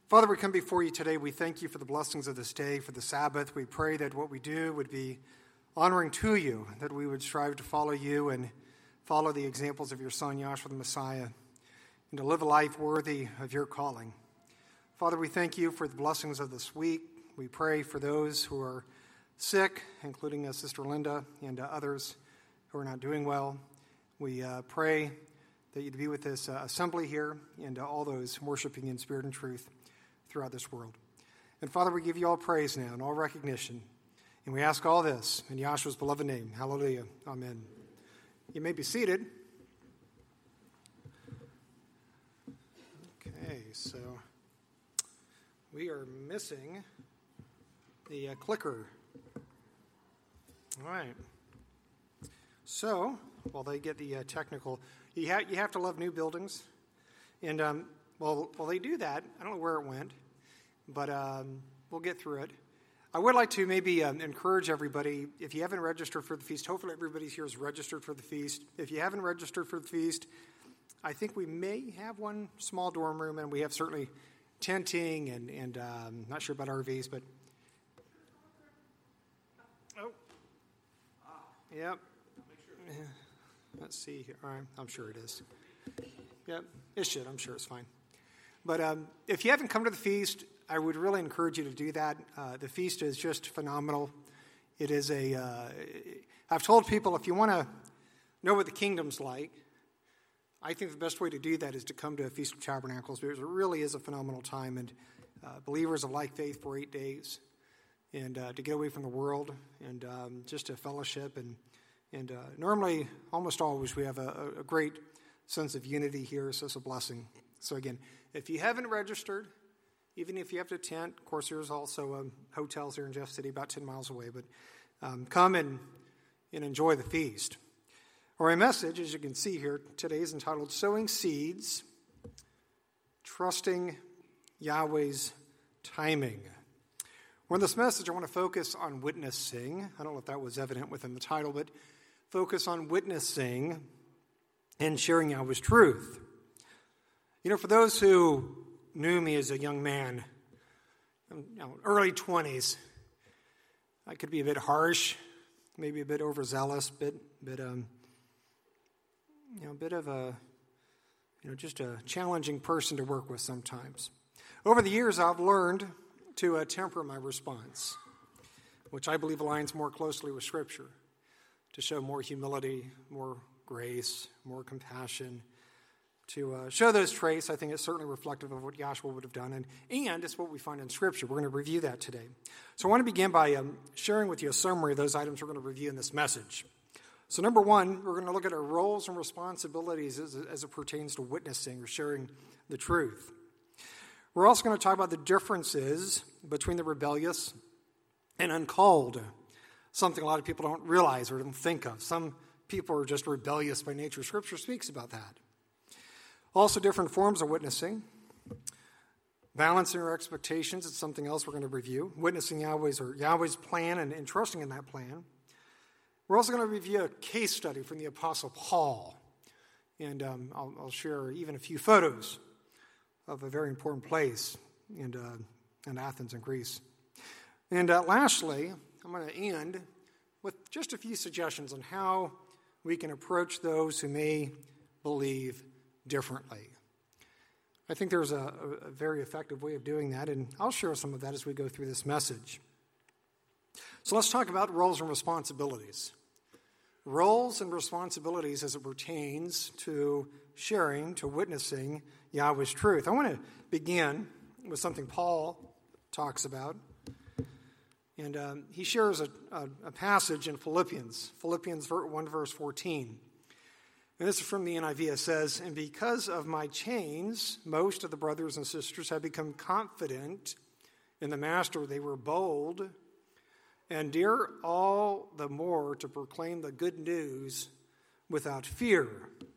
Father, we come before you today. We thank you for the blessings of this day, for the Sabbath. We pray that what we do would be honoring to you, that we would strive to follow you and follow the examples of your Son, Yahshua the Messiah, and to live a life worthy of your calling. Father, we thank you for the blessings of this week. We pray for those who are sick, including Sister Linda and others who are not doing well. We pray that you'd be with this assembly here and all those worshiping in spirit and truth throughout this world. And Father, we give you all praise now and all recognition. And we ask all this in Yahshua's beloved name. Hallelujah. Amen. You may be seated. Okay, so we are missing the clicker. All right. So, while they get the technical, you have to love new buildings. And while they do that, I don't know where it went, but we'll get through it. I would like to maybe encourage everybody, if you haven't registered for the feast, hopefully everybody here is registered for the feast. If you haven't registered for the feast, I think we may have one small dorm room, and we have certainly tenting and not sure about RVs, but yep. Let's see here. All right, I'm sure it is. Yep, it should. I'm sure it's fine. But if you haven't come to the feast, I would really encourage you to do that. The feast is just phenomenal. It is I've told people, if you want to know what the kingdom's like, I think the best way to do that is to come to a Feast of Tabernacles, because it really is a phenomenal time. And believers of like faith for 8 days, and to get away from the world, and just to fellowship. And normally, almost always, we have a great sense of unity here, so it's a blessing. So again, if you haven't registered, even if you have to tent, of course, there's also hotels here in Jeff City, about 10 miles away, but come and enjoy the feast. Our message, as you can see here, today is entitled Sowing Seeds, Trusting Yahweh's Timing. Well, in this message, I want to focus on witnessing. I don't know if that was evident within the title, but focus on witnessing and sharing Yahweh's truth. You know, for those who knew me as a young man, early 20s, I could be a bit harsh, maybe a bit overzealous, bit of a, just a challenging person to work with sometimes. Over the years, I've learned to temper my response, which I believe aligns more closely with Scripture, to show more humility, more grace, more compassion, to show those traits. I think it's certainly reflective of what Yahshua would have done, and it's what we find in Scripture. We're going to review that today. So I want to begin by sharing with you a summary of those items we're going to review in this message. So number one, we're going to look at our roles and responsibilities as it pertains to witnessing or sharing the truth. We're also going to talk about the differences between the rebellious and uncalled, something a lot of people don't realize or don't think of. Some people are just rebellious by nature. Scripture speaks about that. Also, different forms of witnessing. Balancing our expectations is something else we're going to review. Witnessing Yahweh's plan and trusting in that plan. We're also going to review a case study from the Apostle Paul. And I'll share even a few photos of a very important place in Athens in Greece. And lastly, I'm going to end with just a few suggestions on how we can approach those who may believe differently. I think there's a very effective way of doing that, and I'll share some of that as we go through this message. So let's talk about roles and responsibilities. Roles and responsibilities as it pertains to sharing, to witnessing Yahweh's truth. I want to begin with something Paul talks about. And he shares a passage in Philippians 1, verse 14. And this is from the NIV. It says, "And because of my chains, most of the brothers and sisters have become confident in the Master. They were bold and dare all the more to proclaim the good news without fear."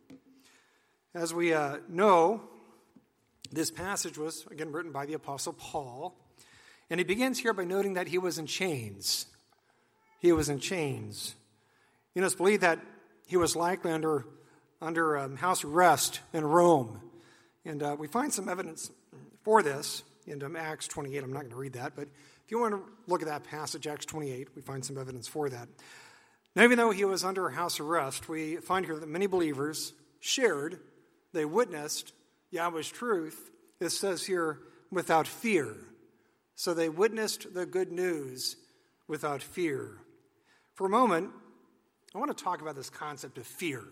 As we know, this passage was, again, written by the Apostle Paul. And he begins here by noting that he was in chains. He was in chains. You know, it's believed that he was likely under house arrest in Rome. And we find some evidence for this in Acts 28. I'm not going to read that, but if you want to look at that passage, Acts 28, we find some evidence for that. Now, even though he was under house arrest, we find here that many believers shared, they witnessed Yahweh's truth. It says here, without fear. So they witnessed the good news without fear. For a moment, I want to talk about this concept of fear.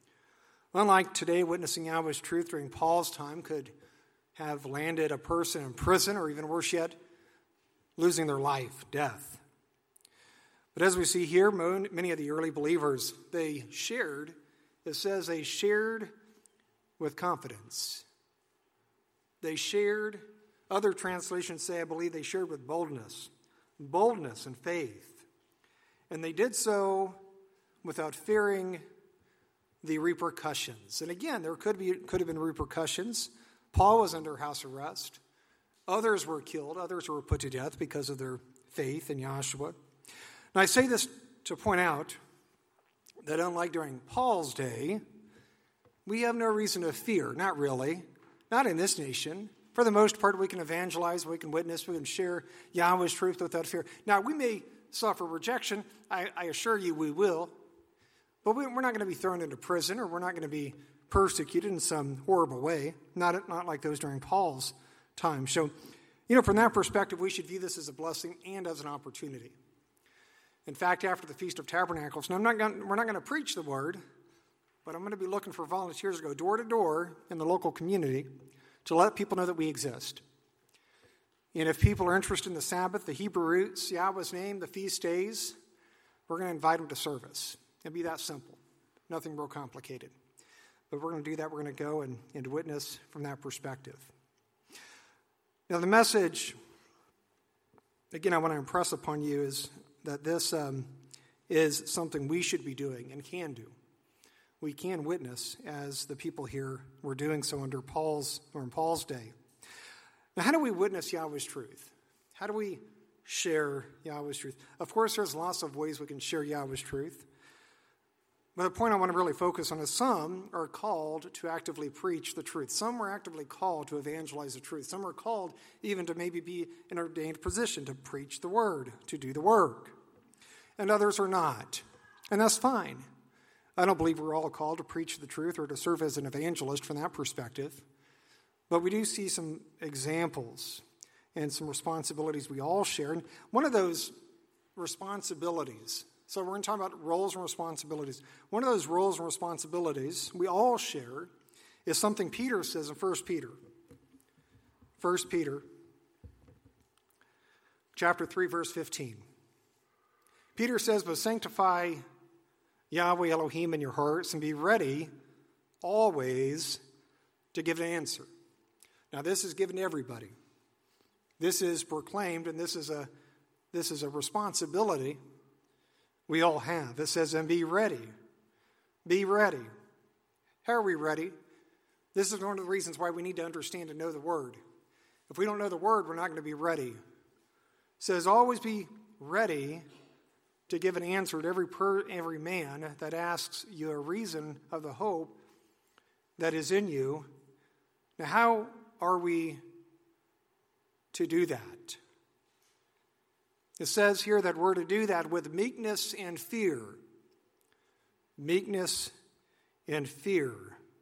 Unlike today, witnessing Yahweh's truth during Paul's time could have landed a person in prison, or even worse yet, losing their life, death. But as we see here, many of the early believers, they shared, it says they shared with confidence. They shared, other translations say, I believe they shared with boldness and faith. And they did so without fearing the repercussions. And again, there could have been repercussions. Paul was under house arrest. Others were killed. Others were put to death because of their faith in Yahshua. Now, I say this to point out that unlike during Paul's day, we have no reason to fear. Not really. Not in this nation. For the most part, we can evangelize, we can witness, we can share Yahweh's truth without fear. Now, we may suffer rejection. I assure you we will. But we're not going to be thrown into prison, or we're not going to be persecuted in some horrible way. Not like those during Paul's time. So, from that perspective, we should view this as a blessing and as an opportunity. In fact, after the Feast of Tabernacles, now we're not going to preach the word, but I'm going to be looking for volunteers to go door to door in the local community to let people know that we exist. And if people are interested in the Sabbath, the Hebrew roots, Yahweh's name, the feast days, we're going to invite them to service. It'll be that simple. Nothing real complicated. But we're going to do that. We're going to go and witness from that perspective. Now, the message, again, I want to impress upon you is that this is something we should be doing and can do. We can witness as the people here were doing so in Paul's day. Now, how do we witness Yahweh's truth? How do we share Yahweh's truth? Of course, there's lots of ways we can share Yahweh's truth. But the point I want to really focus on is some are called to actively preach the truth. Some are actively called to evangelize the truth. Some are called even to maybe be in an ordained position to preach the word, to do the work. And others are not. And that's fine. I don't believe we're all called to preach the truth or to serve as an evangelist from that perspective. But we do see some examples and some responsibilities we all share. And one of those responsibilities, so we're going to talk about roles and responsibilities. One of those roles and responsibilities we all share is something Peter says in 1 Peter. 1 Peter chapter 3, verse 15. Peter says, but sanctify Yahweh Elohim in your hearts and be ready always to give an answer. Now, this is given to everybody. This is proclaimed, and this is a responsibility we all have. It says, and be ready. Be ready. How are we ready? This is one of the reasons why we need to understand and know the Word. If we don't know the Word, we're not going to be ready. It says, always be ready to give an answer to every man that asks you a reason of the hope that is in you. Now, how are we to do that? It says here that we're to do that with meekness and fear. Meekness and fear.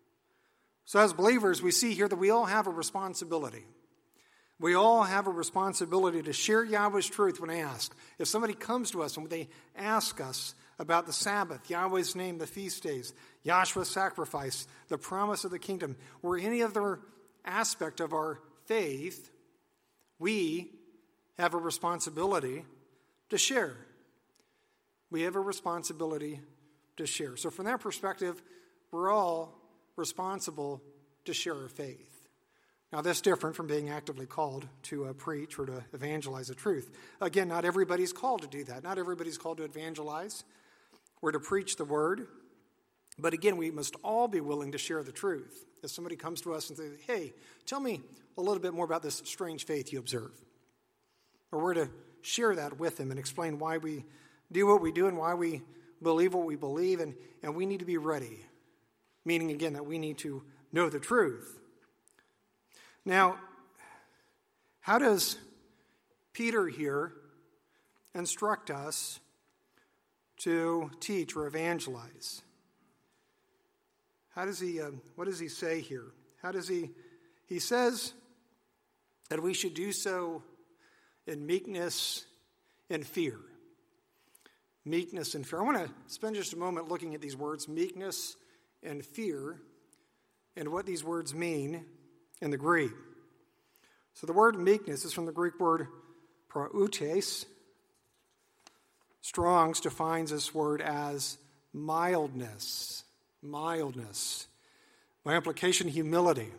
So as believers, we see here that we all have a responsibility. We all have a responsibility to share Yahweh's truth when asked. If somebody comes to us and they ask us about the Sabbath, Yahweh's name, the feast days, Yahshua's sacrifice, the promise of the kingdom, or any other aspect of our faith, we have a responsibility to share. We have a responsibility to share. So from that perspective, we're all responsible to share our faith. Now, that's different from being actively called to preach or to evangelize the truth. Again, not everybody's called to do that. Not everybody's called to evangelize or to preach the word. But again, we must all be willing to share the truth. If somebody comes to us and says, hey, tell me a little bit more about this strange faith you observe. Or we're to share that with them and explain why we do what we do and why we believe what we believe. And we need to be ready. Meaning, again, that we need to know the truth. Now, How does Peter here instruct us to teach or evangelize? How does he? What does he say here? How does he? He says that we should do so in meekness and fear. Meekness and fear. I want to spend just a moment looking at these words, meekness and fear, and what these words mean in the Greek. So the word meekness is from the Greek word prautes. Strong's defines this word as mildness. Mildness. By implication, humility.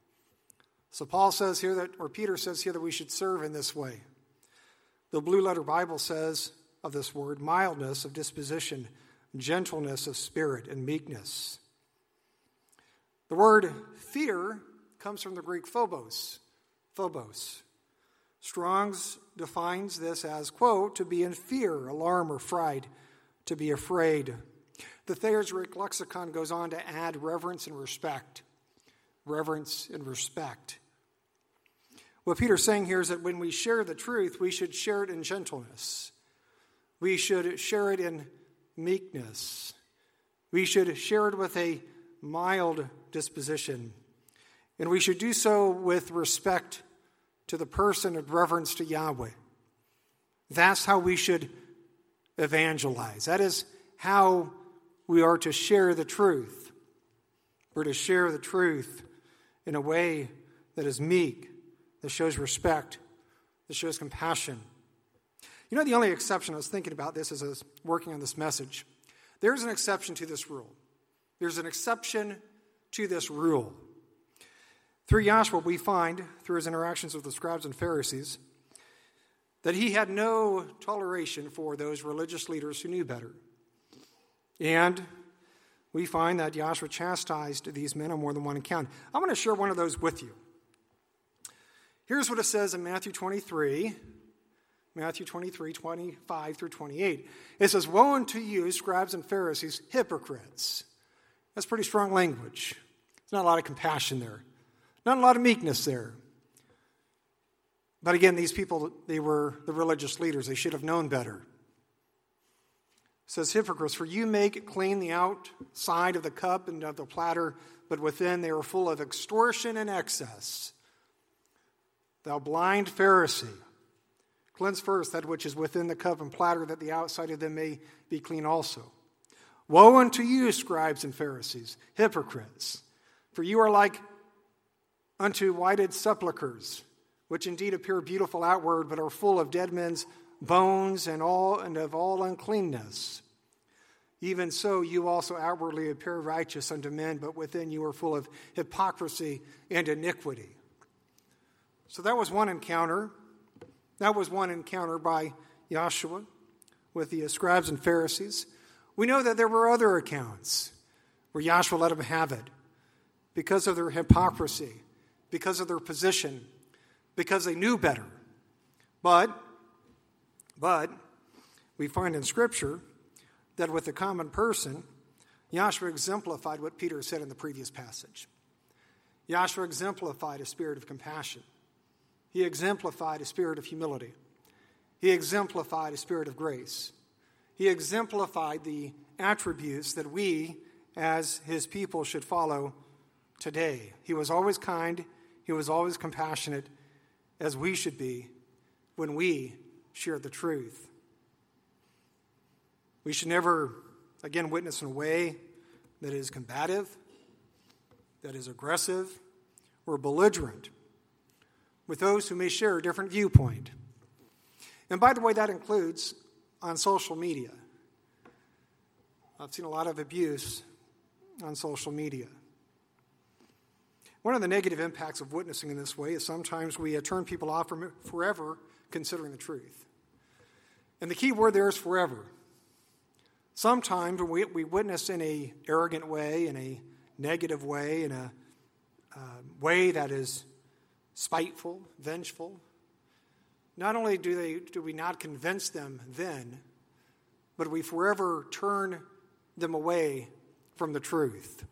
So Paul says here that, or Peter says here that we should serve in this way. The Blue Letter Bible says of this word, mildness of disposition, gentleness of spirit, and meekness. The word fear comes from the Greek phobos. Phobos. Strong's defines this as, quote, to be in fear, alarm, or fright, to be afraid. The Thayer's Greek lexicon goes on to add reverence and respect. Reverence and respect. What Peter's saying here is that when we share the truth, we should share it in gentleness. We should share it in meekness. We should share it with a mild disposition. And we should do so with respect to the person and reverence to Yahweh. That's how we should evangelize. That is how we are to share the truth. We're to share the truth in a way that is meek, that shows respect, that shows compassion. You know, the only exception, I was thinking about this as I was working on this message. There's an exception to this rule. There's an exception to this rule. Through Joshua, we find, through his interactions with the scribes and Pharisees, that he had no toleration for those religious leaders who knew better. And we find that Joshua chastised these men on more than one account. I'm going to share one of those with you. Here's what it says in Matthew 23, 25 through 28. It says, woe unto you, scribes and Pharisees, hypocrites. That's pretty strong language. There's not a lot of compassion there. Not a lot of meekness there. But again, these people, they were the religious leaders. They should have known better. It says, hypocrites, for you make clean the outside of the cup and of the platter, but within they are full of extortion and excess. Thou blind Pharisee, cleanse first that which is within the cup and platter, that the outside of them may be clean also. Woe unto you, scribes and Pharisees, hypocrites, for you are like unto whited sepulchres, which indeed appear beautiful outward, but are full of dead men's bones and of all uncleanness. Even so, you also outwardly appear righteous unto men, but within you are full of hypocrisy and iniquity. So that was one encounter. That was one encounter by Joshua with the scribes and Pharisees. We know that there were other accounts where Joshua let them have it because of their hypocrisy, because of their position, because they knew better. But we find in Scripture that with the common person, Joshua exemplified what Peter said in the previous passage. Joshua exemplified a spirit of compassion. He exemplified a spirit of humility. He exemplified a spirit of grace. He exemplified the attributes that we, as his people, should follow today. He was always kind. He was always compassionate, as we should be when we share the truth. We should never, again, witness in a way that is combative, that is aggressive, or belligerent with those who may share a different viewpoint. And by the way, that includes on social media. I've seen a lot of abuse on social media. One of the negative impacts of witnessing in this way is sometimes we turn people off from forever considering the truth. And the key word there is forever. Sometimes when we witness in an arrogant way, in a negative way, in a way that is spiteful, vengeful, not only do we not convince them then, but we forever turn them away from the truth.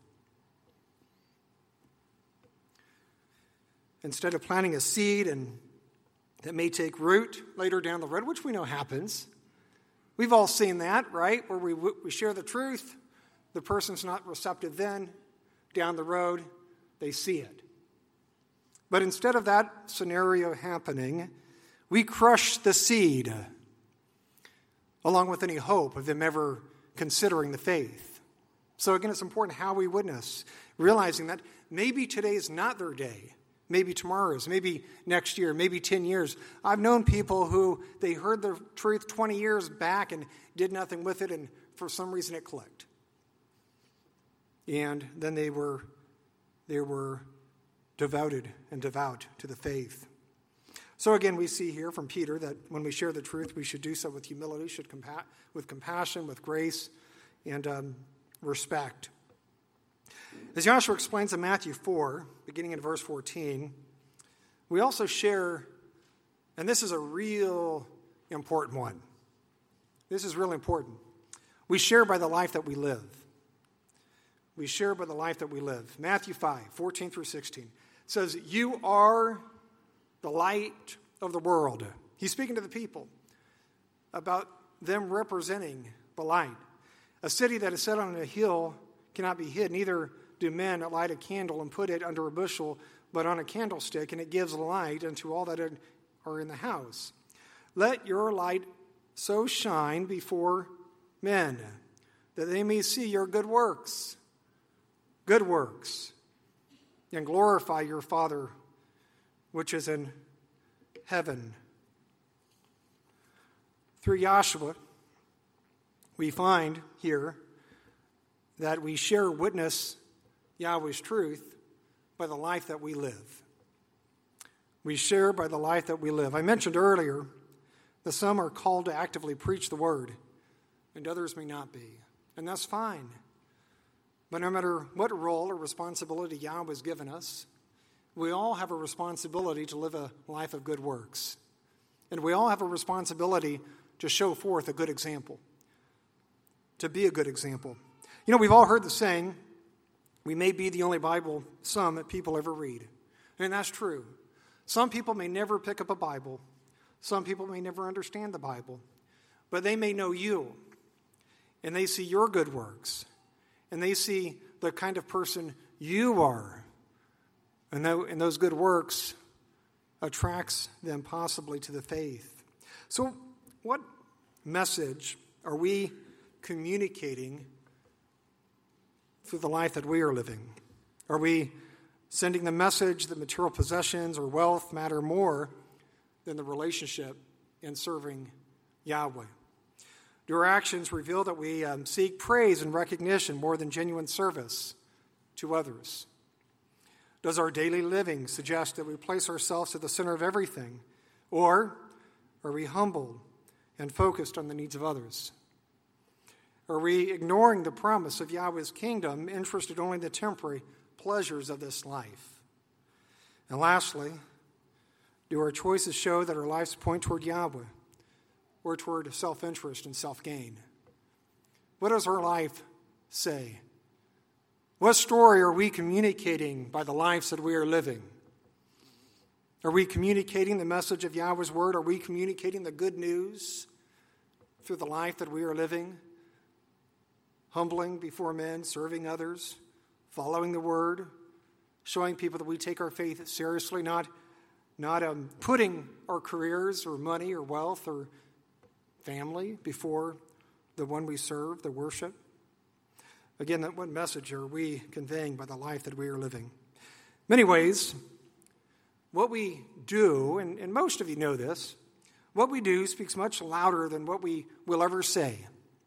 Instead of planting a seed and that may take root later down the road, which we know happens. We've all seen that, right? Where we share the truth, the person's not receptive then, down the road, they see it. But instead of that scenario happening, we crush the seed, along with any hope of them ever considering the faith. So again, it's important how we witness, realizing that maybe today is not their day. Maybe tomorrow is, maybe next year, maybe 10 years. I've known people who they heard the truth 20 years back and did nothing with it, and for some reason it clicked. And then they were devoted and devout to the faith. So again, we see here from Peter that when we share the truth, we should do so with humility, with compassion, with grace, and respect. As Joshua explains in Matthew 4, beginning in verse 14, we also share, and this is a real important one. This is really important. We share by the life that we live. We share by the life that we live. Matthew 5, 14 through 16 says, "You are the light of the world." He's speaking to the people about them representing the light. "A city that is set on a hill cannot be hid, neither do men light a candle and put it under a bushel, but on a candlestick, and it gives light unto all that are in the house. Let your light so shine before men, that they may see your good works, and glorify your Father which is in heaven." Through Joshua, we find here that we share witness Yahweh's truth by the life that we live. We share by the life that we live. I mentioned earlier that some are called to actively preach the word, and others may not be. And that's fine. But no matter what role or responsibility Yahweh has given us, we all have a responsibility to live a life of good works. And we all have a responsibility to show forth a good example, to be a good example. You know, we've all heard the saying, we may be the only Bible some that people ever read. And that's true. Some people may never pick up a Bible. Some people may never understand the Bible. But they may know you. And they see your good works. And they see the kind of person you are. And those good works attracts them possibly to the faith. So what message are we communicating through the life that we are living? Are we sending the message that material possessions or wealth matter more than the relationship in serving Yahweh? Do our actions reveal that we seek praise and recognition more than genuine service to others? Does our daily living suggest that we place ourselves at the center of everything? Or are we humble and focused on the needs of others? Are we ignoring the promise of Yahweh's kingdom, interested only in the temporary pleasures of this life? And lastly, do our choices show that our lives point toward Yahweh or toward self-interest and self-gain? What does our life say? What story are we communicating by the lives that we are living? Are we communicating the message of Yahweh's word? Are we communicating the good news through the life that we are living? Humbling before men, serving others, following the word, showing people that we take our faith seriously, not putting our careers or money or wealth or family before the one we serve, the worship. Again, what message are we conveying by the life that we are living? Many ways, what we do, and most of you know this, what we do speaks much louder than what we will ever say.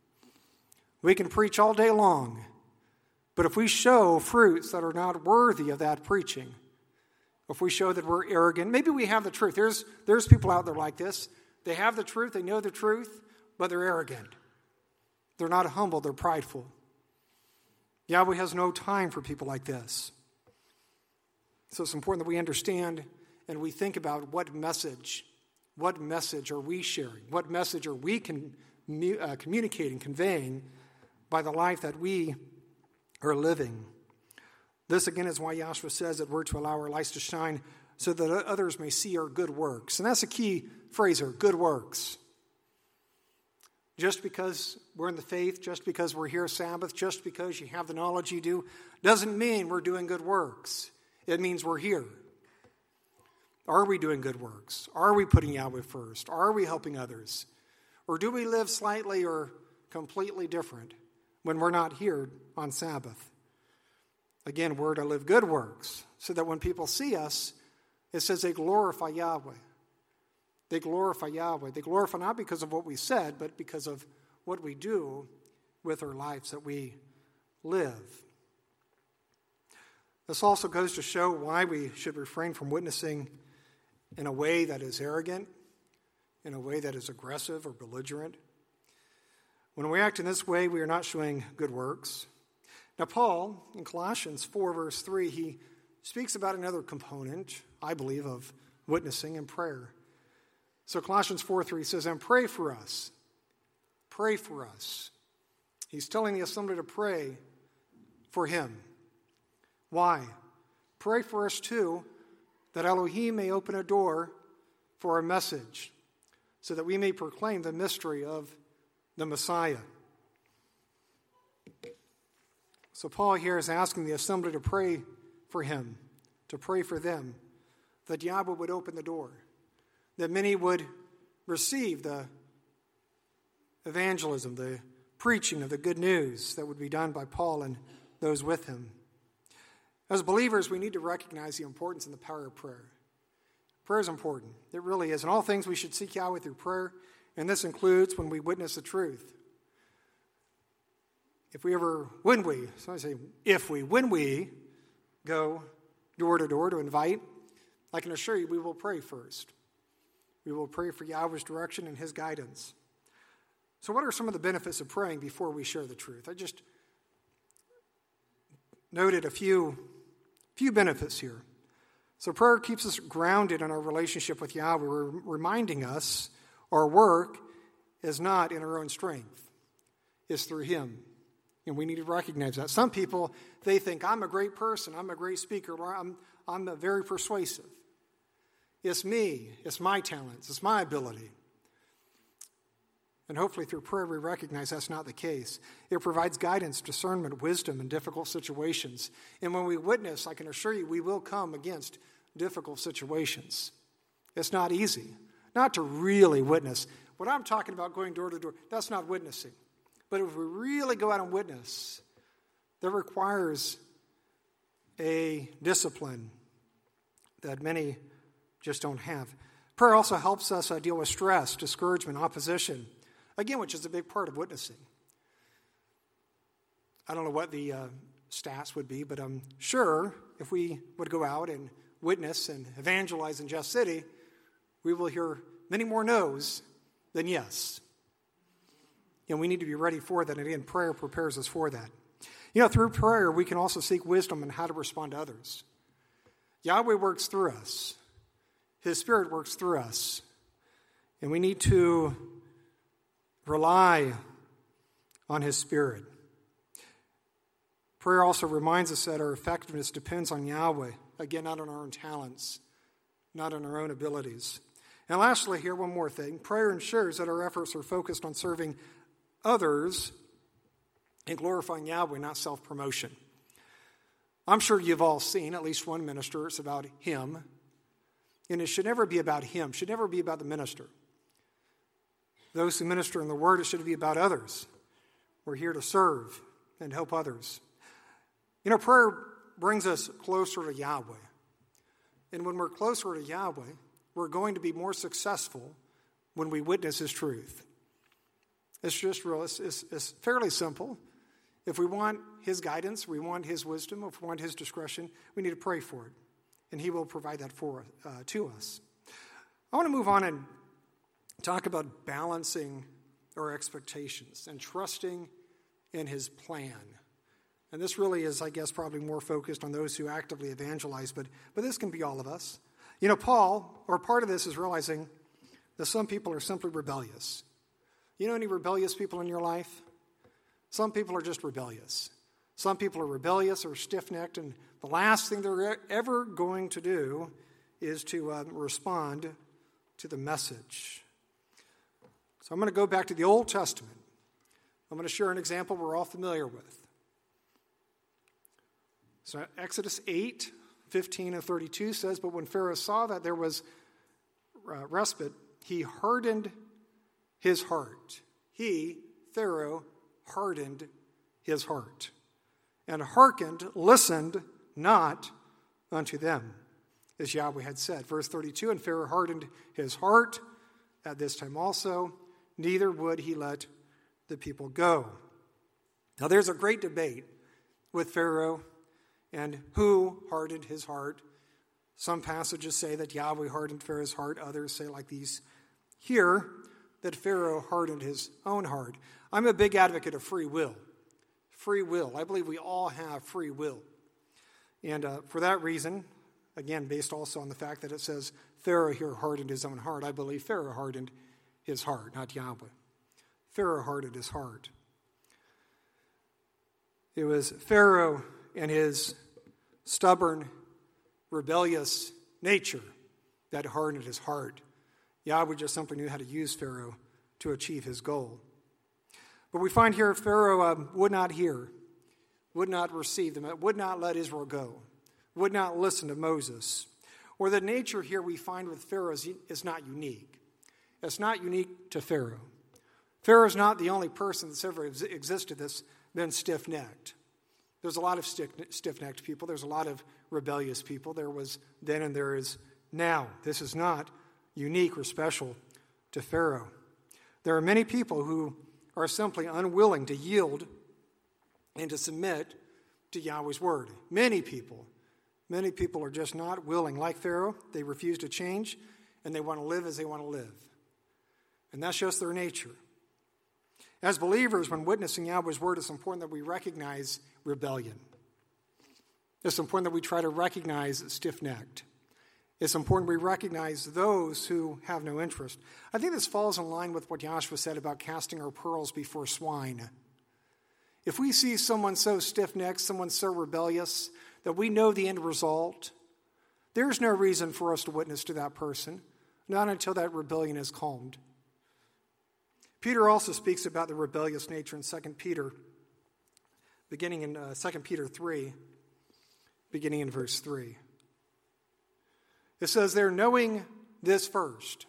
We can preach all day long, but if we show fruits that are not worthy of that preaching, if we show that we're arrogant, maybe we have the truth. There's people out there like this. They have the truth, they know the truth, but they're arrogant. They're not humble, they're prideful. Yahweh has no time for people like this. So it's important that we understand and we think about what message are we sharing? What message are we communicating, conveying by the life that we are living? This, again, is why Joshua says that we're to allow our lights to shine so that others may see our good works. And that's a key phrase here, good works. Just because we're in the faith, just because we're here Sabbath, just because you have the knowledge you do, doesn't mean we're doing good works. It means we're here. Are we doing good works? Are we putting Yahweh first? Are we helping others? Or do we live slightly or completely different when we're not here on Sabbath? Again, we're to live good works so that when people see us, it says they glorify Yahweh. They glorify Yahweh. They glorify not because of what we said, but because of what we do with our lives that we live. This also goes to show why we should refrain from witnessing in a way that is arrogant, in a way that is aggressive or belligerent. When we act in this way, we are not showing good works. Now, Paul, in Colossians 4, verse 3, he speaks about another component, I believe, of witnessing and prayer. So Colossians 4:3 says, and pray for us. Pray for us. He's telling the assembly to pray for him. Why? Pray for us too, that Elohim may open a door for our message, so that we may proclaim the mystery of the Messiah. So Paul here is asking the assembly to pray for him, to pray for them, that Yahweh would open the door, that many would receive the evangelism, the preaching of the good news that would be done by Paul and those with him. As believers, we need to recognize the importance and the power of prayer. Prayer is important. It really is. In all things, we should seek Yahweh through prayer, and this includes when we witness the truth. When we go door to door to invite, I can assure you we will pray first. We will pray for Yahweh's direction and his guidance. So what are some of the benefits of praying before we share the truth? I just noted a few benefits here. So prayer keeps us grounded in our relationship with Yahweh. We're reminding us our work is not in our own strength. It's through him. And we need to recognize that. Some people, they think, I'm a great person, I'm a great speaker, or I'm very persuasive. It's me, it's my talents, it's my ability. And hopefully through prayer we recognize that's not the case. It provides guidance, discernment, wisdom in difficult situations. And when we witness, I can assure you, we will come against difficult situations. It's not easy. Not to really witness. What I'm talking about going door to door, that's not witnessing. But if we really go out and witness, that requires a discipline that many just don't have. Prayer also helps us deal with stress, discouragement, opposition, again, which is a big part of witnessing. I don't know what the stats would be, but I'm sure if we would go out and witness and evangelize in Jeff City, we will hear many more no's than yes. And we need to be ready for that. And again, prayer prepares us for that. Through prayer, we can also seek wisdom on how to respond to others. Yahweh works through us. His Spirit works through us. And we need to rely on His Spirit. Prayer also reminds us that our effectiveness depends on Yahweh. Again, not on our own talents, not on our own abilities. And lastly, here, one more thing. Prayer ensures that our efforts are focused on serving others and glorifying Yahweh, not self-promotion. I'm sure you've all seen at least one minister. It's about him. And it should never be about him. It should never be about the minister. Those who minister in the Word, it should be about others. We're here to serve and help others. Prayer brings us closer to Yahweh. And when we're closer to Yahweh, we're going to be more successful when we witness His truth. It's just real. It's fairly simple. If we want His guidance, we want His wisdom, if we want His discretion, we need to pray for it. And He will provide that to us. I want to move on and talk about balancing our expectations and trusting in His plan. And this really is, I guess, probably more focused on those who actively evangelize, but this can be all of us. Paul, or part of this is realizing that some people are simply rebellious. Any rebellious people in your life? Some people are just rebellious. Some people are rebellious or stiff-necked, and the last thing they're ever going to do is to respond to the message. So I'm going to go back to the Old Testament. I'm going to share an example we're all familiar with. So Exodus 8, 15 and 32 says, "But when Pharaoh saw that there was respite, he hardened his heart." He, Pharaoh, hardened his heart, and hearkened, listened not unto them, as Yahweh had said. Verse 32, "And Pharaoh hardened his heart at this time also, neither would he let the people go." Now there's a great debate with Pharaoh and who hardened his heart. Some passages say that Yahweh hardened Pharaoh's heart. Others say, like these here, that Pharaoh hardened his own heart. I'm a big advocate of free will. Free will. I believe we all have free will. And for that reason, again, based also on the fact that it says Pharaoh here hardened his own heart, I believe Pharaoh hardened his heart, not Yahweh. Pharaoh hardened his heart. It was Pharaoh and his stubborn, rebellious nature that hardened his heart. Yahweh just simply knew how to use Pharaoh to achieve his goal. But we find here Pharaoh would not hear, would not receive them, would not let Israel go, would not listen to Moses. Or the nature here we find with Pharaoh is not unique. It's not unique to Pharaoh. Pharaoh is not the only person that's ever existed that's been stiff-necked. There's a lot of stiff-necked people. There's a lot of rebellious people. There was then and there is now. This is not unique or special to Pharaoh. There are many people who are simply unwilling to yield and to submit to Yahweh's word. Many people are just not willing. Like Pharaoh, they refuse to change, and they want to live as they want to live. And that's just their nature. As believers, when witnessing Yahweh's word, it's important that we recognize rebellion. It's important that we try to recognize stiff-necked. It's important we recognize those who have no interest. I think this falls in line with what Joshua said about casting our pearls before swine. If we see someone so stiff-necked, someone so rebellious, that we know the end result, there's no reason for us to witness to that person, not until that rebellion is calmed. Peter also speaks about the rebellious nature in 2 Peter, beginning in 2 Peter 3, beginning in verse 3. It says there, knowing this first,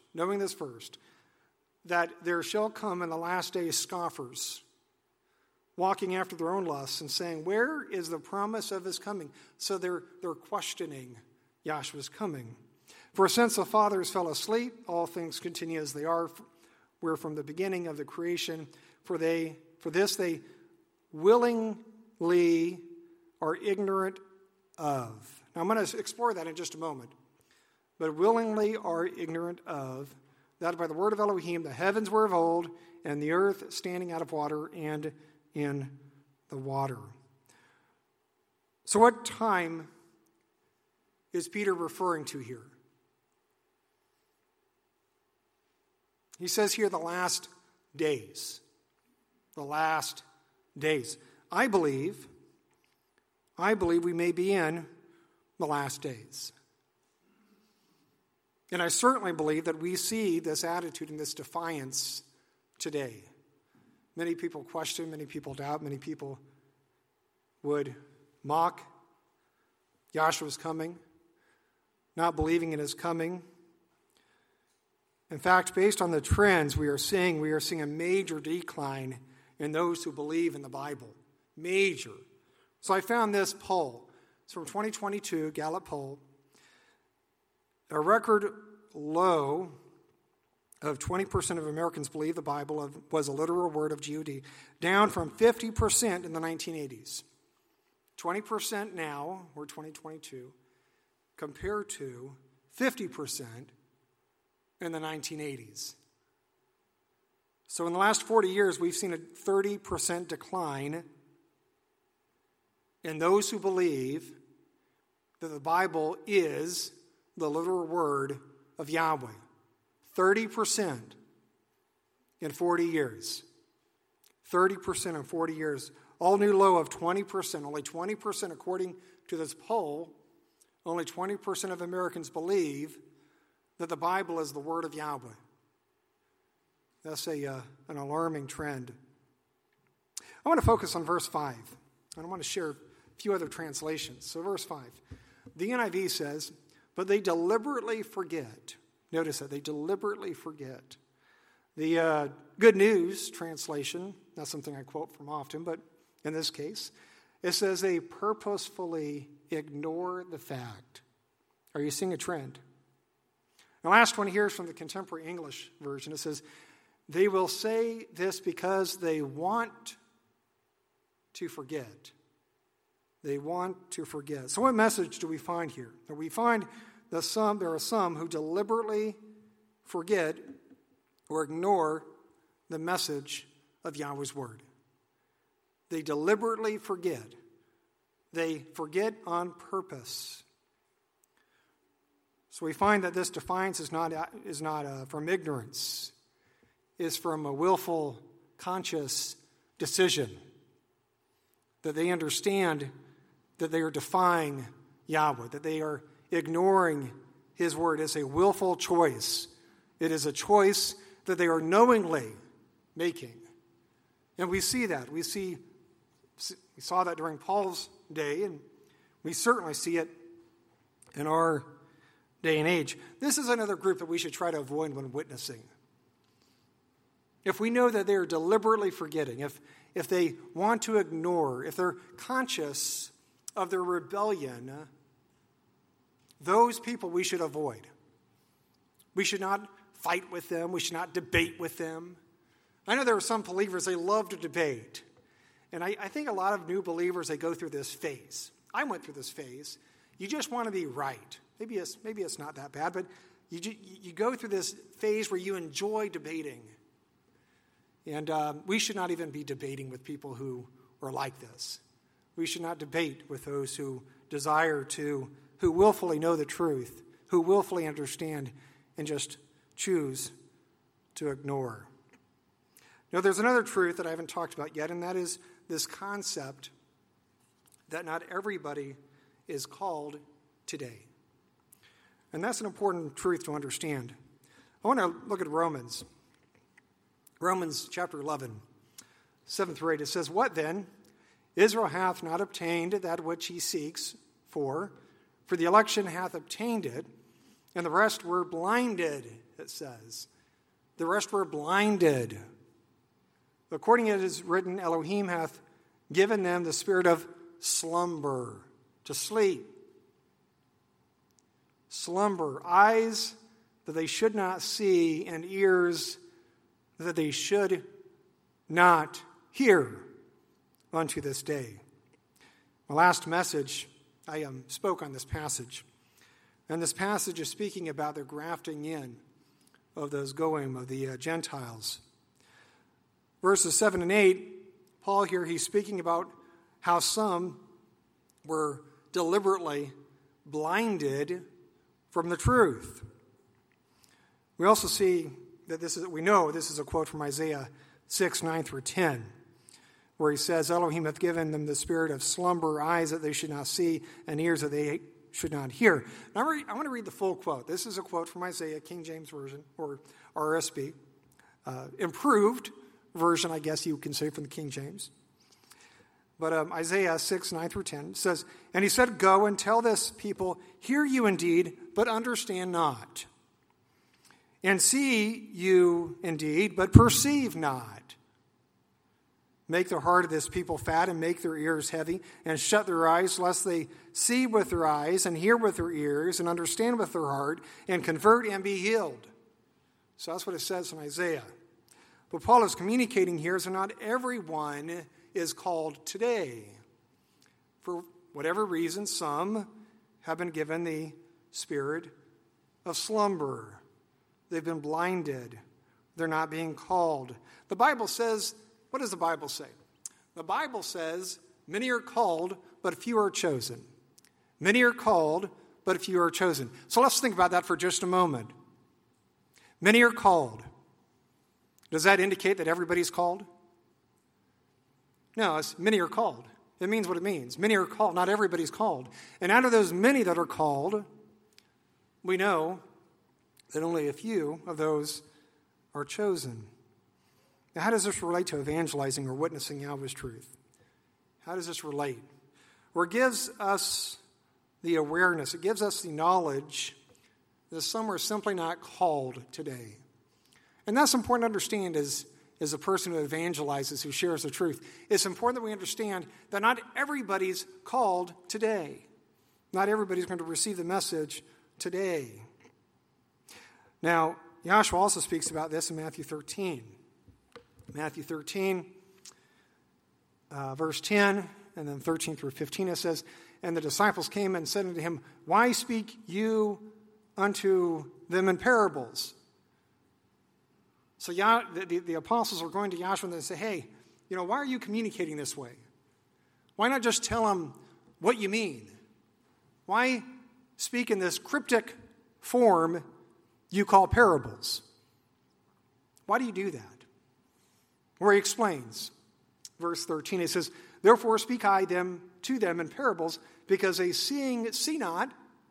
that there shall come in the last days scoffers, walking after their own lusts and saying, where is the promise of his coming? So they're questioning Yahshua's coming. For since the fathers fell asleep, all things continue as they are, where from the beginning of the creation, for this they willingly are ignorant of. Now I'm going to explore that in just a moment. But willingly are ignorant of that by the word of Elohim the heavens were of old, and the earth standing out of water and in the water. So what time is Peter referring to here? He says here the last days. The last days. I believe we may be in the last days. And I certainly believe that we see this attitude and this defiance today. Many people question, many people doubt, many people would mock Yahshua's coming, not believing in his coming. In fact, based on the trends we are seeing a major decline in those who believe in the Bible. Major. So I found this poll. It's from 2022, Gallup poll. A record low of 20% of Americans believe the Bible was a literal word of God, down from 50% in the 1980s. 20% now, or 2022, compared to 50% in the 1980s. So in the last 40 years, we've seen a 30% decline in those who believe that the Bible is the literal word of Yahweh. 30% in 40 years. 30% in 40 years. All new low of 20%. Only 20%, according to this poll, only 20% of Americans believe that the Bible is the Word of Yahweh. That's an alarming trend. I want to focus on verse 5, and I want to share a few other translations. So verse 5, the NIV says, but they deliberately forget. Notice that, they deliberately forget. The Good News translation, not something I quote from often, but in this case, it says they purposefully ignore the fact. Are you seeing a trend? The last one here is from the Contemporary English Version. It says, they will say this because they want to forget. They want to forget. So what message do we find here? We find that there are some who deliberately forget or ignore the message of Yahweh's Word. They deliberately forget. They forget on purpose. So we find that this defiance is not from ignorance. It's from a willful, conscious decision. That they understand that they are defying Yahweh, that they are ignoring His Word. It's a willful choice. It is a choice that they are knowingly making. And we see that. We saw that during Paul's day, and we certainly see it in our day and age. This is another group that we should try to avoid when witnessing. If we know that they are deliberately forgetting, if they want to ignore, if they're conscious of their rebellion, those people we should avoid. We should not fight with them. We should not debate with them. I know there are some believers, they love to debate. And I think a lot of new believers, they go through this phase. I went through this phase. You just want to be right. Maybe it's not that bad, but you go through this phase where you enjoy debating. And we should not even be debating with people who are like this. We should not debate with those who who willfully know the truth, who willfully understand and just choose to ignore. Now, there's another truth that I haven't talked about yet, and that is this concept that not everybody is called today. And that's an important truth to understand. I want to look at Romans. Romans chapter 11, 7 through 8. It says, what then? Israel hath not obtained that which he seeks for the election hath obtained it, and the rest were blinded, it says. The rest were blinded. According as it is written, Elohim hath given them the spirit of slumber, to sleep. Slumber, eyes that they should not see, and ears that they should not hear unto this day. My last message, I spoke on this passage. And this passage is speaking about the grafting in of those goyim, of the Gentiles. Verses 7 and 8, Paul here, he's speaking about how some were deliberately blinded from the truth. We also see that we know this is a quote from Isaiah 6, 9 through 10, where he says, Elohim hath given them the spirit of slumber, eyes that they should not see, and ears that they should not hear. Now, I want to read the full quote. This is a quote from Isaiah, King James Version, or RSB, improved version, I guess you can say, from the King James. But Isaiah 6, 9 through 10 says, and he said, go and tell this people, hear you indeed, but understand not. And see you indeed, but perceive not. Make the heart of this people fat and make their ears heavy and shut their eyes, lest they see with their eyes and hear with their ears and understand with their heart and convert and be healed. So that's what it says in Isaiah. What Paul is communicating here is that not everyone is called today. For whatever reason, some have been given the spirit of slumber. They've been blinded. They're not being called. The Bible says, what does the Bible say? The Bible says, many are called, but few are chosen. Many are called, but few are chosen. So let's think about that for just a moment. Many are called. Does that indicate that everybody's called? No, it's many are called. It means what it means. Many are called, not everybody's called. And out of those many that are called, we know that only a few of those are chosen. Now, how does this relate to evangelizing or witnessing Yahweh's truth? How does this relate? Well, it gives us the awareness, it gives us the knowledge that some are simply not called today. And that's important to understand as a person who evangelizes, who shares the truth. It's important that we understand that not everybody's called today. Not everybody's going to receive the message today. Now, Yahshua also speaks about this in Matthew 13. Matthew 13, verse 10, and then 13 through 15, it says, "And the disciples came and said unto him, Why speak you unto them in parables?" So the apostles are going to Yahshua and they say, hey, why are you communicating this way? Why not just tell them what you mean? Why speak in this cryptic form you call parables? Why do you do that? Where he explains, verse 13, he says, "Therefore speak I to them in parables, because they seeing see not,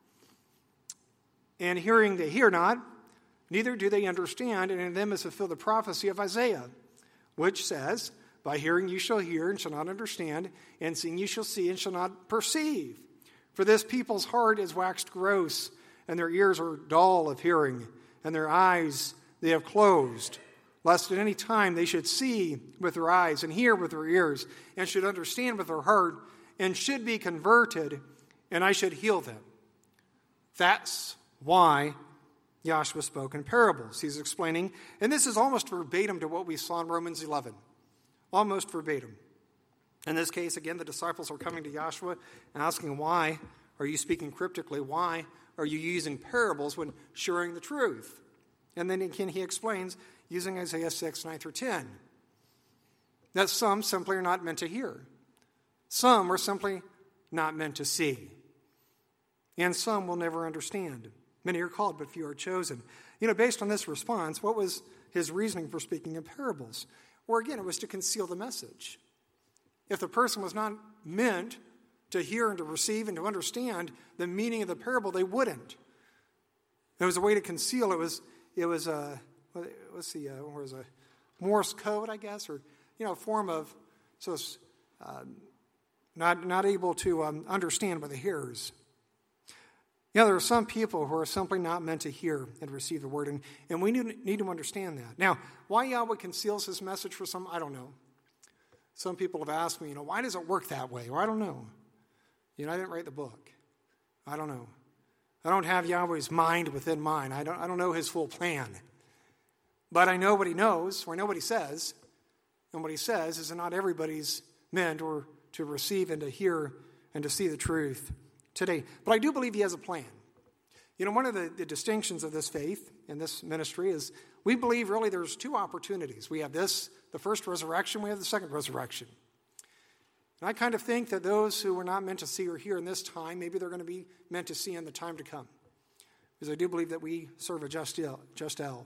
and hearing they hear not, neither do they understand, and in them is fulfilled the prophecy of Isaiah, which says, By hearing you shall hear and shall not understand, and seeing you shall see and shall not perceive. For this people's heart is waxed gross, and their ears are dull of hearing, and their eyes they have closed, lest at any time they should see with their eyes, and hear with their ears, and should understand with their heart, and should be converted, and I should heal them." That's why Yahshua spoke in parables. He's explaining, and this is almost verbatim to what we saw in Romans 11. Almost verbatim. In this case, again, the disciples are coming to Yahshua and asking, why are you speaking cryptically? Why are you using parables when sharing the truth? And then again, he explains, using Isaiah 6, 9 through 10, that some simply are not meant to hear. Some are simply not meant to see. And some will never understand. Many are called, but few are chosen. Based on this response, what was his reasoning for speaking in parables? Or again, it was to conceal the message. If the person was not meant to hear and to receive and to understand the meaning of the parable, they wouldn't. It was a way to conceal. It was a Morse code, I guess, or a form of not able to understand by the hearers. There are some people who are simply not meant to hear and receive the word, and we need to understand that. Now, why Yahweh conceals his message for some, I don't know. Some people have asked me, why does it work that way? Or I don't know. I didn't write the book. I don't know. I don't have Yahweh's mind within mine. I don't know his full plan. But I know what he knows, or I know what he says. And what he says is that not everybody's meant or to receive and to hear and to see the truth today. But I do believe he has a plan. One of the distinctions of this faith and this ministry is we believe really there's two opportunities. We have the first resurrection, we have the second resurrection. And I kind of think that those who were not meant to see or hear in this time, maybe they're going to be meant to see in the time to come. Because I do believe that we serve a just El.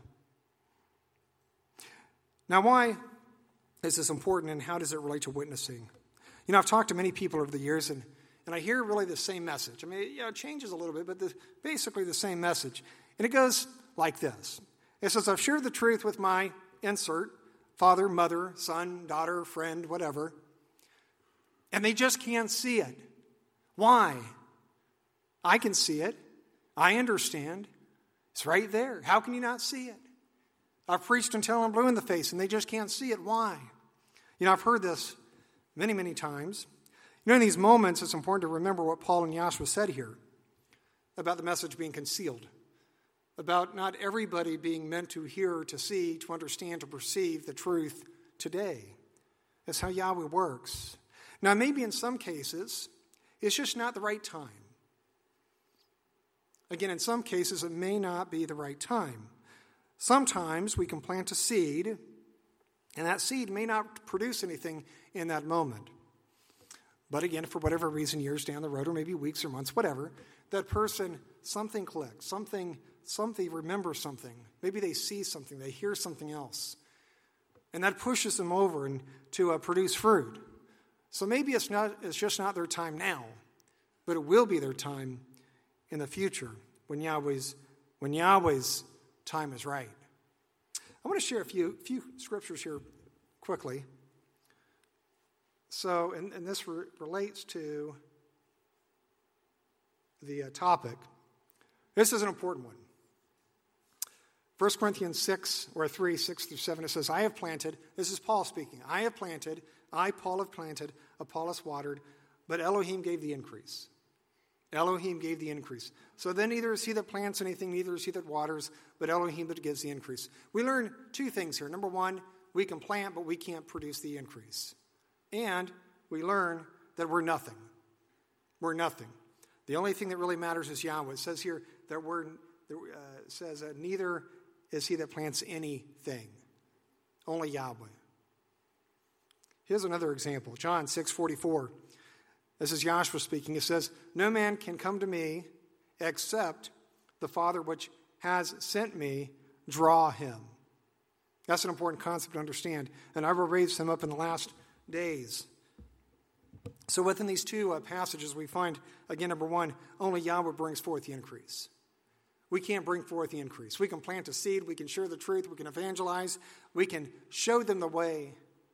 Now, why is this important, and how does it relate to witnessing? I've talked to many people over the years, and I hear really the same message. It changes a little bit, but basically the same message. And it goes like this. It says, I've shared the truth with my insert, father, mother, son, daughter, friend, whatever, and they just can't see it. Why? I can see it. I understand. It's right there. How can you not see it? I've preached until I'm blue in the face, and they just can't see it. Why? I've heard this many, many times. In these moments, it's important to remember what Paul and Yahshua said here about the message being concealed, about not everybody being meant to hear, to see, to understand, to perceive the truth today. That's how Yahweh works. Now, maybe in some cases, it's just not the right time. Again, in some cases, it may not be the right time. Sometimes we can plant a seed, and that seed may not produce anything in that moment. But again, for whatever reason, years down the road, or maybe weeks or months, whatever, that person, something clicks, something remembers something. Maybe they see something, they hear something else. And that pushes them over and to produce fruit. So maybe it's just not their time now, but it will be their time in the future when Yahweh's time is right. I want to share a few scriptures here quickly. So, and this relates to the topic. This is an important one. 1 Corinthians 3, 6 through 7, it says, I have planted, this is Paul speaking, I have planted, I, Paul, have planted, Apollos watered, but Elohim gave the increase. Elohim gave the increase. So then neither is he that plants anything, neither is he that waters, but Elohim that gives the increase. We learn two things here. Number one, we can plant, but we can't produce the increase. And we learn that we're nothing. We're nothing. The only thing that really matters is Yahweh. It says here that neither is he that plants anything. Only Yahweh. Here's another example. John 6:44. This is Yahshua speaking. It says, no man can come to me except the Father which has sent me draw him. That's an important concept to understand. And I will raise him up in the last days. So within these two passages, we find, again, number one, only Yahweh brings forth the increase. We can't bring forth the increase. We can plant a seed. We can share the truth. We can evangelize. We can show them the way.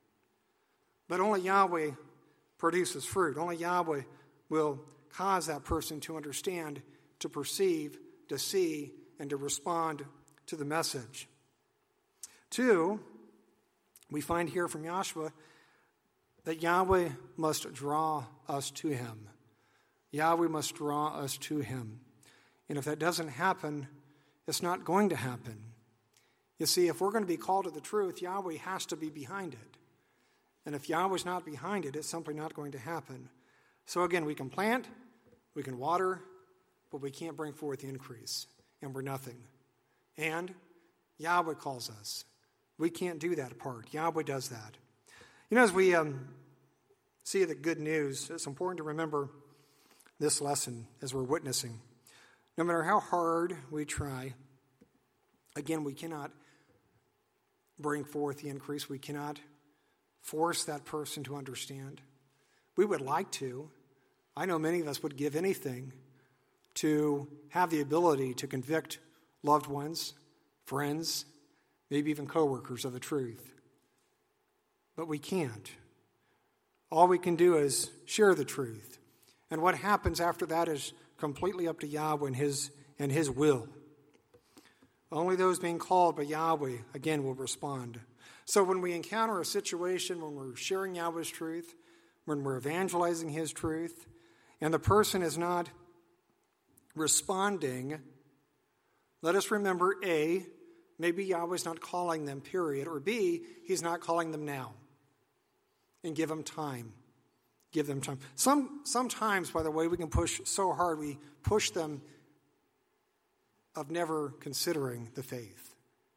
But only Yahweh produces fruit. Only Yahweh will cause that person to understand, to perceive, to see, and to respond to the message. Two, we find here from Yahshua that Yahweh must draw us to him. Yahweh must draw us to him. And if that doesn't happen, it's not going to happen. You see, if we're going to be called to the truth, Yahweh has to be behind it. And if Yahweh's not behind it, it's simply not going to happen. So again, we can plant, we can water, but we can't bring forth the increase. And we're nothing. And Yahweh calls us. We can't do that part. Yahweh does that. You know, as we see the good news, it's important to remember this lesson as we're witnessing. No matter how hard we try, again, we cannot bring forth the increase. We cannot force that person to understand. We would like to. I know many of us would give anything to have the ability to convict loved ones, friends, maybe even coworkers of the truth. But we can't. All we can do is share the truth. And what happens after that is completely up to Yahweh and his will. Only those being called by Yahweh, again, will respond. So when we encounter a situation, when we're sharing Yahweh's truth, when we're evangelizing his truth, and the person is not responding, let us remember, A, maybe Yahweh's not calling them, period, or B, he's not calling them now. And give them time. Give them time. Sometimes, by the way, we can push so hard, we push them of never considering the faith.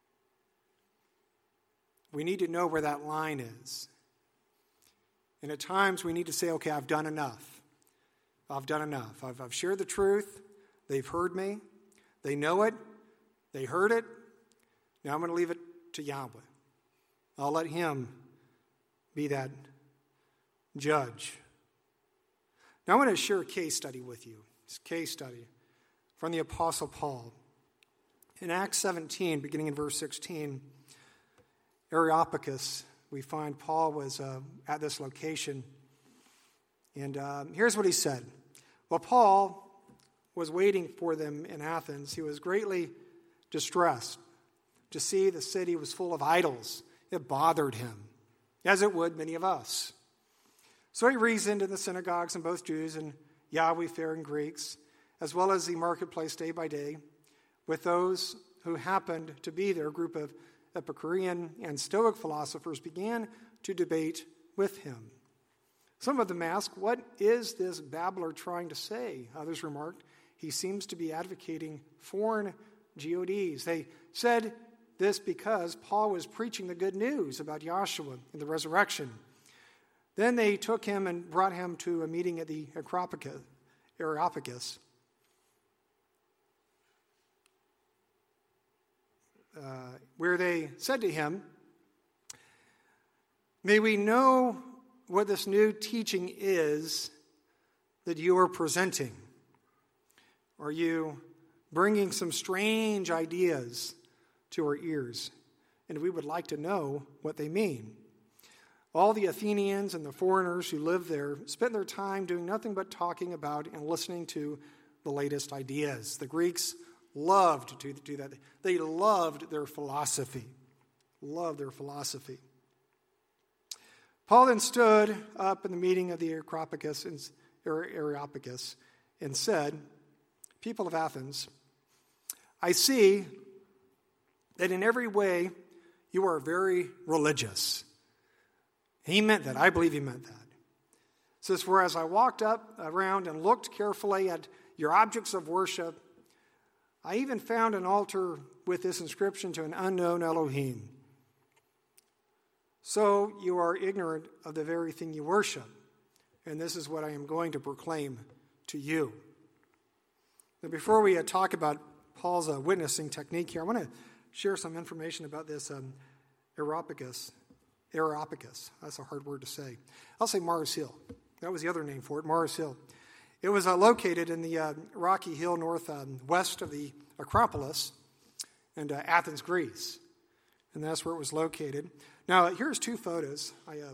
We need to know where that line is. And at times we need to say, okay, I've done enough. I've done enough. I've shared the truth. They've heard me. They know it. They heard it. Now I'm going to leave it to Yahweh. I'll let him be that judge. Now I want to share a case study with you. It's a case study from the Apostle Paul. In Acts 17, beginning in verse 16, Areopagus, we find Paul was at this location. And here's what he said. While Paul was waiting for them in Athens, he was greatly distressed to see the city was full of idols. It bothered him, as it would many of us. So he reasoned in the synagogues in both Jews and Yahweh fair and Greeks, as well as the marketplace day by day, with those who happened to be there. A group of Epicurean and Stoic philosophers began to debate with him. Some of them asked, what is this babbler trying to say? Others remarked, he seems to be advocating foreign gods. They said this because Paul was preaching the good news about Yahshua and the resurrection. Then they took him and brought him to a meeting at the Areopagus. Where they said to him, may we know what this new teaching is that you are presenting? Are you bringing some strange ideas to our ears? And we would like to know what they mean. All the Athenians and the foreigners who lived there spent their time doing nothing but talking about and listening to the latest ideas. The Greeks loved to do that. They loved their philosophy. Loved their philosophy. Paul then stood up in the meeting of the Areopagus and said, "People of Athens, I see that in every way you are very religious." He meant that. I believe he meant that. It says, "For as I walked up around and looked carefully at your objects of worship, I even found an altar with this inscription to an unknown Elohim. So you are ignorant of the very thing you worship, and this is what I am going to proclaim to you." Now, before we talk about Paul's witnessing technique here, I want to share some information about this Areopagus. That's a hard word to say. I'll say Mars Hill. That was the other name for it, Mars Hill. It was located in the rocky hill northwest of the Acropolis in Athens, Greece. And that's where it was located. Now, here's two photos.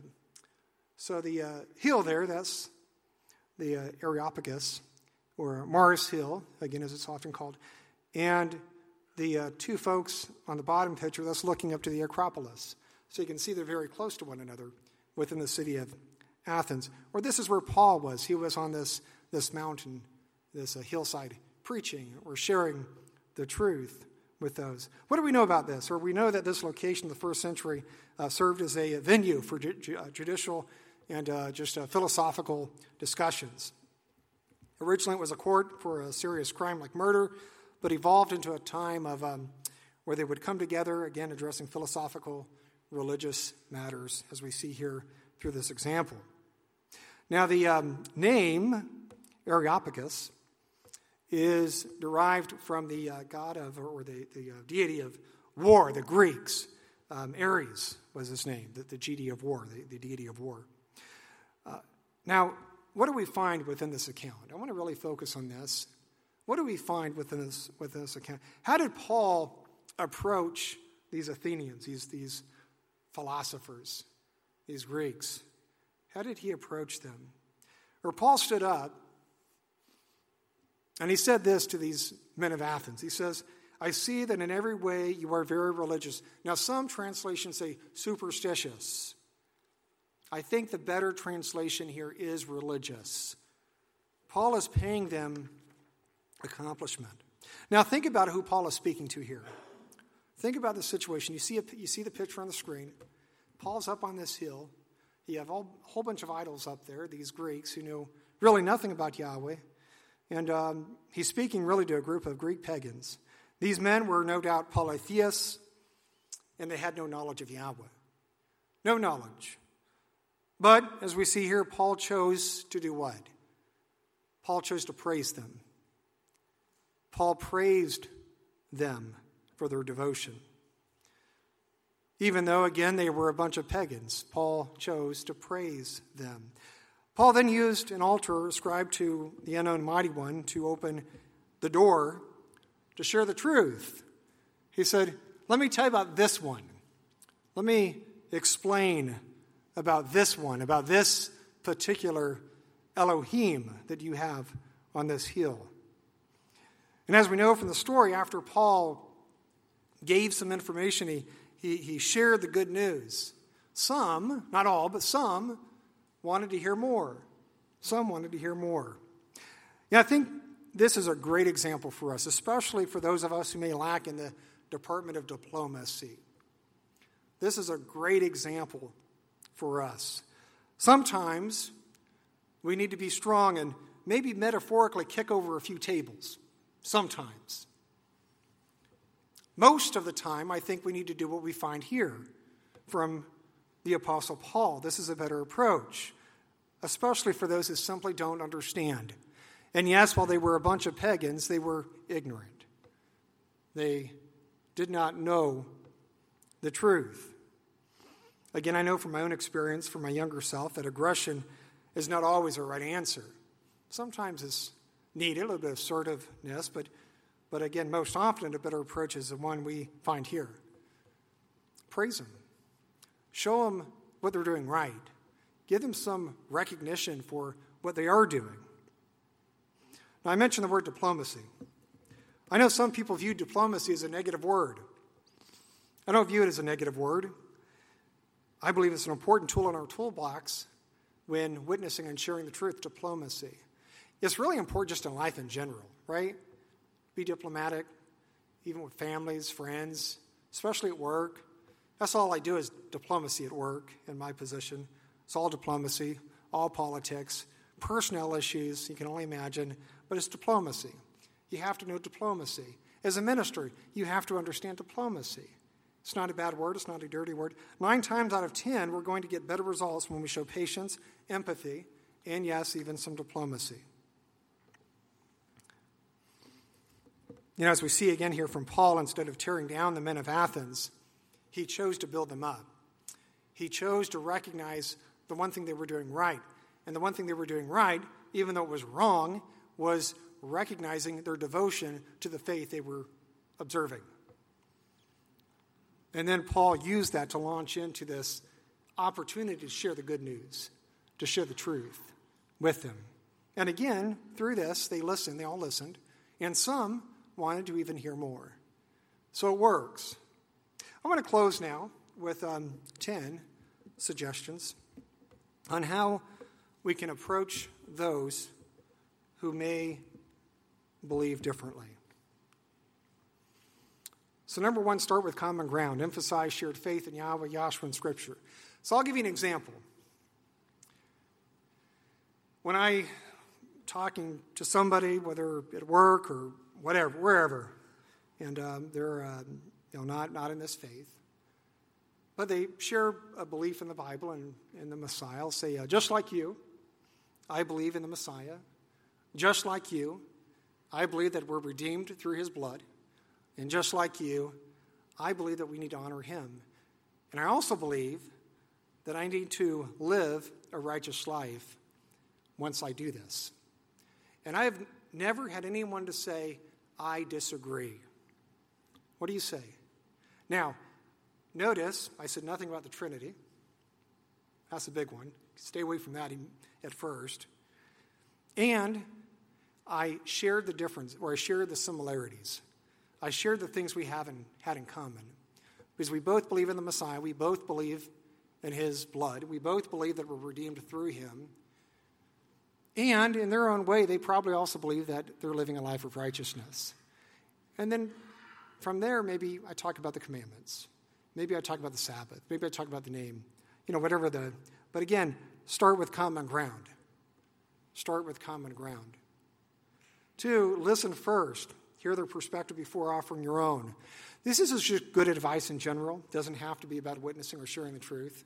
So the hill there, that's the Areopagus, or Mars Hill, again, as it's often called. And the two folks on the bottom picture, that's looking up to the Acropolis. So you can see they're very close to one another within the city of Athens. Or this is where Paul was. He was on this mountain, this hillside, preaching or sharing the truth with those. What do we know about this? Or we know that this location in the first century served as a venue for judicial and just philosophical discussions. Originally, it was a court for a serious crime like murder, but evolved into a time of where they would come together, again, addressing philosophical, religious matters, as we see here through this example. Now, the name Areopagus is derived from the god of, or the deity of war, the Greeks. Ares was his name, the deity of war, the deity of war. Now, what do we find within this account? I want to really focus on this. What do we find within this account? How did Paul approach these Athenians, these philosophers, these Greeks? How did he approach them? Or Paul stood up and he said this to these men of Athens. He says, "I see that in every way you are very religious." Now, some translations say superstitious. I think the better translation here is religious. Paul is paying them accomplishment. Now, think about who Paul is speaking to here. Think about the situation. You see the picture on the screen. Paul's up on this hill. You have a whole bunch of idols up there, these Greeks who know really nothing about Yahweh. And he's speaking really to a group of Greek pagans. These men were no doubt polytheists, and they had no knowledge of Yahweh. No knowledge. But, as we see here, Paul chose to do what? Paul chose to praise them. Paul praised them for their devotion. Even though, again, they were a bunch of pagans, Paul chose to praise them. Paul then used an altar ascribed to the unknown mighty one to open the door to share the truth. He said, "Let me tell you about this one. Let me explain about this one, about this particular Elohim that you have on this hill." And as we know from the story, after Paul gave some information, he shared the good news. Some, not all, but some wanted to hear more. Some wanted to hear more. Yeah, I think this is a great example for us, especially for those of us who may lack in the Department of Diplomacy. This is a great example for us. Sometimes we need to be strong and maybe metaphorically kick over a few tables. Sometimes. Most of the time, I think we need to do what we find here from the Apostle Paul. This is a better approach, especially for those who simply don't understand. And yes, while they were a bunch of pagans, they were ignorant. They did not know the truth. Again, I know from my own experience, from my younger self, that aggression is not always a right answer. Sometimes it's needed, a little bit of assertiveness, but again, most often a better approach is the one we find here. Praise them. Show them what they're doing right. Give them some recognition for what they are doing. Now, I mentioned the word diplomacy. I know some people view diplomacy as a negative word. I don't view it as a negative word. I believe it's an important tool in our toolbox when witnessing and sharing the truth, diplomacy. It's really important just in life in general, right? Be diplomatic, even with families, friends, especially at work. That's all I do is diplomacy at work in my position. It's all diplomacy, all politics, personnel issues, you can only imagine, but it's diplomacy. You have to know diplomacy. As a minister, you have to understand diplomacy. It's not a bad word. It's not a dirty word. 9 times out of 10, we're going to get better results when we show patience, empathy, and yes, even some diplomacy. You know, as we see again here from Paul, instead of tearing down the men of Athens, he chose to build them up. He chose to recognize the one thing they were doing right. And the one thing they were doing right, even though it was wrong, was recognizing their devotion to the faith they were observing. And then Paul used that to launch into this opportunity to share the good news, to share the truth with them. And again, through this, they all listened, and some wanted to even hear more. So it works. I want to close now with 10 suggestions on how we can approach those who may believe differently. So number 1, start with common ground. Emphasize shared faith in Yahweh, Yahshua, and Scripture. So I'll give you an example. When I'm talking to somebody, whether at work or whatever, wherever, and they're not in this faith, but they share a belief in the Bible and in the Messiah, I'll say, just like you, I believe in the Messiah. Just like you, I believe that we're redeemed through his blood. And just like you, I believe that we need to honor him. And I also believe that I need to live a righteous life once I do this. And I have never had anyone to say, I disagree. What do you say? Now, notice I said nothing about the Trinity. That's a big one. Stay away from that at first. And I shared the difference, or I shared the similarities. I shared the things we had in common. Because we both believe in the Messiah. We both believe in his blood. We both believe that we're redeemed through him. And in their own way, they probably also believe that they're living a life of righteousness. And then from there, maybe I talk about the commandments. Maybe I talk about the Sabbath. Maybe I talk about the name. Whatever but again, start with common ground. Start with common ground. 2, listen first. Hear their perspective before offering your own. This is just good advice in general. It doesn't have to be about witnessing or sharing the truth.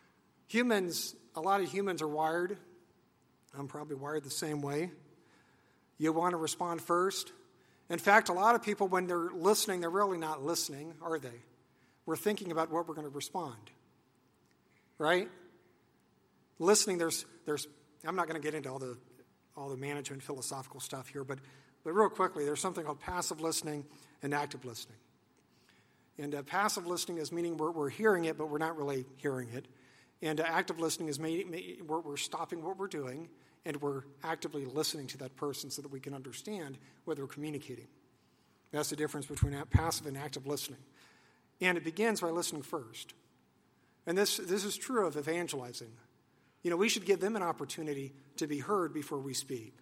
A lot of humans are wired. I'm probably wired the same way. You want to respond first. In fact, a lot of people, when they're listening, they're really not listening, are they? We're thinking about what we're going to respond. Right? Listening, there's I'm not going to get into all the management philosophical stuff here, but real quickly, there's something called passive listening and active listening. And passive listening is meaning we're hearing it, but we're not really hearing it. And active listening is we're stopping what we're doing, and we're actively listening to that person so that we can understand what they're communicating. That's the difference between passive and active listening. And it begins by listening first. And this is true of evangelizing. We should give them an opportunity to be heard before we speak.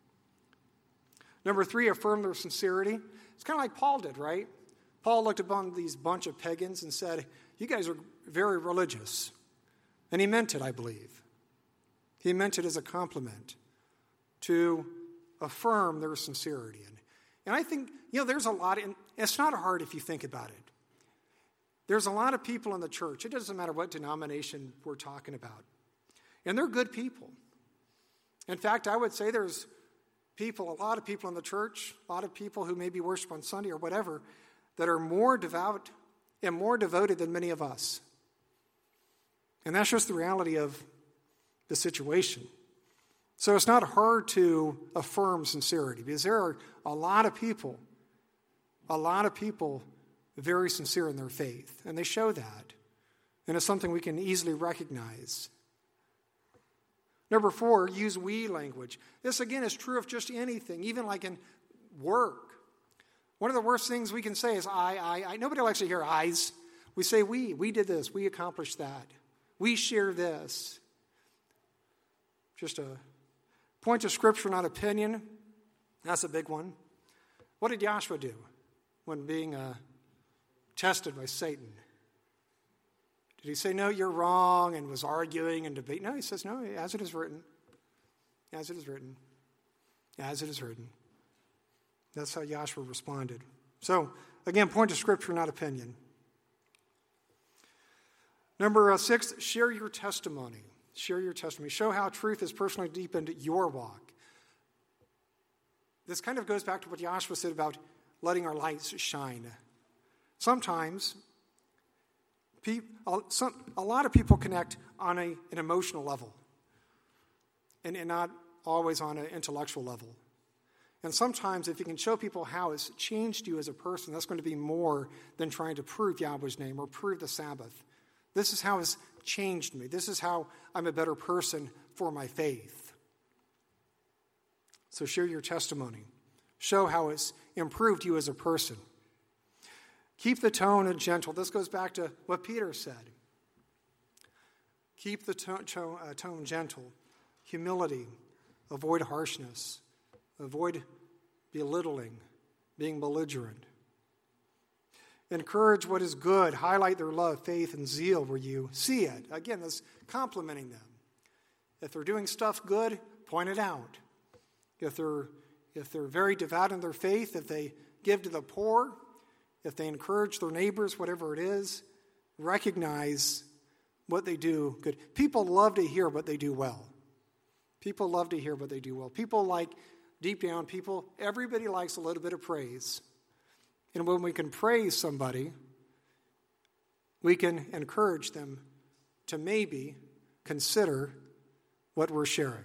Number 3, affirm their sincerity. It's kind of like Paul did, right? Paul looked upon these bunch of pagans and said, you guys are very religious. And he meant it, I believe. He meant it as a compliment to affirm their sincerity. And I think, there's a lot, and it's not hard if you think about it. There's a lot of people in the church. It doesn't matter what denomination we're talking about. And they're good people. In fact, I would say there's a lot of people in the church, a lot of people who maybe worship on Sunday or whatever, that are more devout and more devoted than many of us. And that's just the reality of the situation. So it's not hard to affirm sincerity because there are a lot of people very sincere in their faith, and they show that. And it's something we can easily recognize. Number 4, use we language. This, again, is true of just anything, even like in work. One of the worst things we can say is I. Nobody likes to hear I's. We say we. We did this. We accomplished that. We share this. Just a point of Scripture, not opinion. That's a big one. What did Joshua do when being tested by Satan? Did he say, no, you're wrong, and was arguing and debating? No, he says, no, as it is written. As it is written. As it is written. That's how Joshua responded. So, again, point of Scripture, not opinion. Number 6, share your testimony. Share your testimony. Show how truth has personally deepened your walk. This kind of goes back to what Joshua said about letting our lights shine. Sometimes, a lot of people connect on an emotional level and not always on an intellectual level. And sometimes if you can show people how it's changed you as a person, that's going to be more than trying to prove Yahweh's name or prove the Sabbath. This is how it's changed me. This is how I'm a better person for my faith. So share your testimony. Show how it's improved you as a person. Keep the tone gentle. This goes back to what Peter said. Keep the tone gentle. Humility. Avoid harshness. Avoid belittling, being belligerent. Encourage what is good. Highlight their love, faith, and zeal where you see it. Again, that's complimenting them. If they're doing stuff good, point it out. If they're very devout in their faith, if they give to the poor, if they encourage their neighbors, whatever it is, recognize what they do good. People love to hear what they do well. People love to hear what they do well. People like, deep down, everybody likes a little bit of praise. And when we can praise somebody, we can encourage them to maybe consider what we're sharing.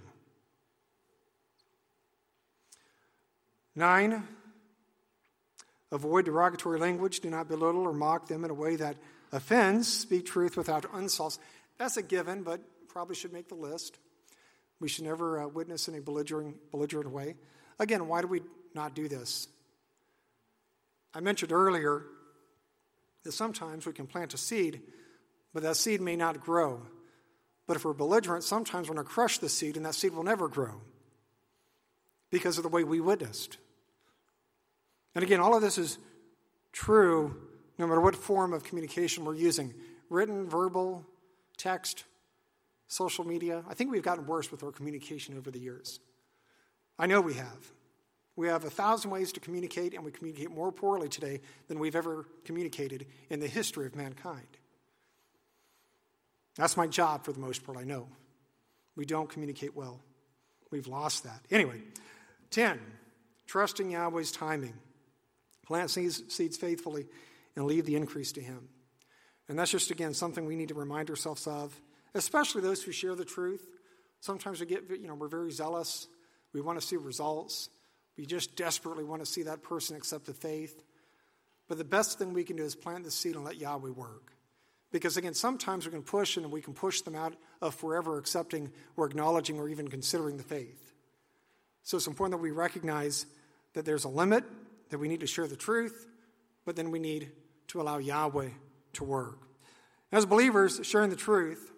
9, avoid derogatory language. Do not belittle or mock them in a way that offends. Speak truth without insults. That's a given, but probably should make the list. We should never witness in a belligerent way. Again, why do we not do this? I mentioned earlier that sometimes we can plant a seed, but that seed may not grow. But if we're belligerent, sometimes we're going to crush the seed, and that seed will never grow because of the way we witnessed. And again, all of this is true no matter what form of communication we're using. Written, verbal, text, social media. I think we've gotten worse with our communication over the years. I know we have. We have 1,000 ways to communicate, and we communicate more poorly today than we've ever communicated in the history of mankind. That's my job for the most part, I know. We don't communicate well. We've lost that. Anyway, 10, trusting Yahweh's timing. Plant seeds faithfully and leave the increase to him. And that's just, again, something we need to remind ourselves of, especially those who share the truth. Sometimes we're very zealous. We want to see results. We just desperately want to see that person accept the faith. But the best thing we can do is plant the seed and let Yahweh work. Because, again, sometimes we can push, and we can push them out of forever accepting or acknowledging or even considering the faith. So it's important that we recognize that there's a limit, that we need to share the truth, but then we need to allow Yahweh to work. As believers, sharing the truth,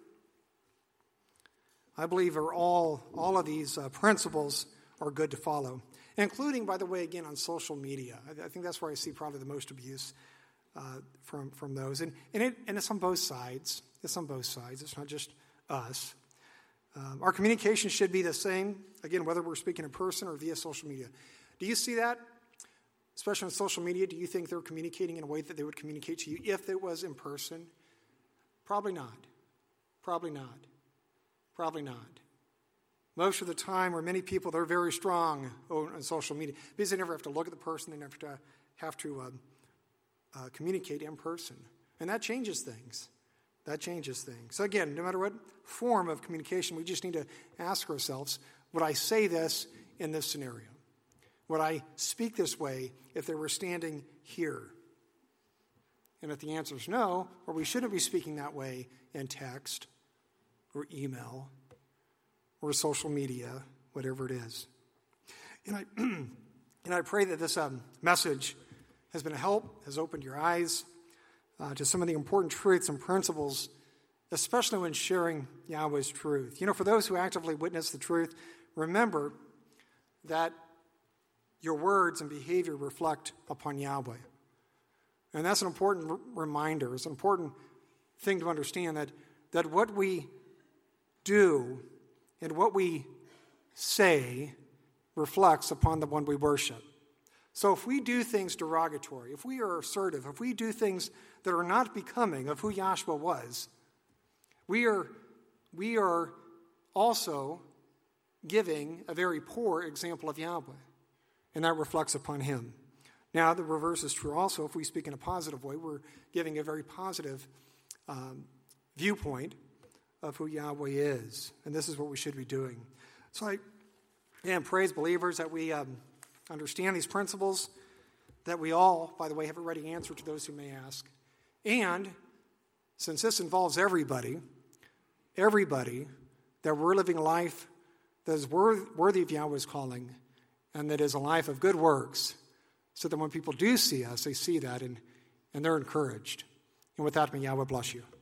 I believe are all of these principles are good to follow, including, by the way, again, on social media. I think that's where I see probably the most abuse from those. And it's on both sides. It's on both sides. It's not just us. Our communication should be the same, again, whether we're speaking in person or via social media. Do you see that? Especially on social media, do you think they're communicating in a way that they would communicate to you if it was in person? Probably not. Probably not. Probably not. Most of the time, or many people, they're very strong on social media because they never have to look at the person. They never have to communicate in person. And that changes things. That changes things. So again, no matter what form of communication, we just need to ask ourselves, would I say this in this scenario? Would I speak this way if they were standing here? And if the answer is no, or we shouldn't be speaking that way in text or email or social media, whatever it is. And I pray that this message has been a help, has opened your eyes to some of the important truths and principles, especially when sharing Yahweh's truth. For those who actively witness the truth, remember that your words and behavior reflect upon Yahweh. And that's an important reminder. It's an important thing to understand that what we do and what we say reflects upon the one we worship. So if we do things derogatory, if we are assertive, if we do things that are not becoming of who Yahshua was, we are also giving a very poor example of Yahweh, and that reflects upon him. Now, the reverse is true also. If we speak in a positive way, we're giving a very positive viewpoint of who Yahweh is, and this is what we should be doing. So I pray as believers that we understand these principles, that we all, by the way, have a ready answer to those who may ask. And since this involves everybody, that we're living a life that is worthy of Yahweh's calling, and that is a life of good works, so that when people do see us, they see that and they're encouraged. And with that, may Yahweh bless you.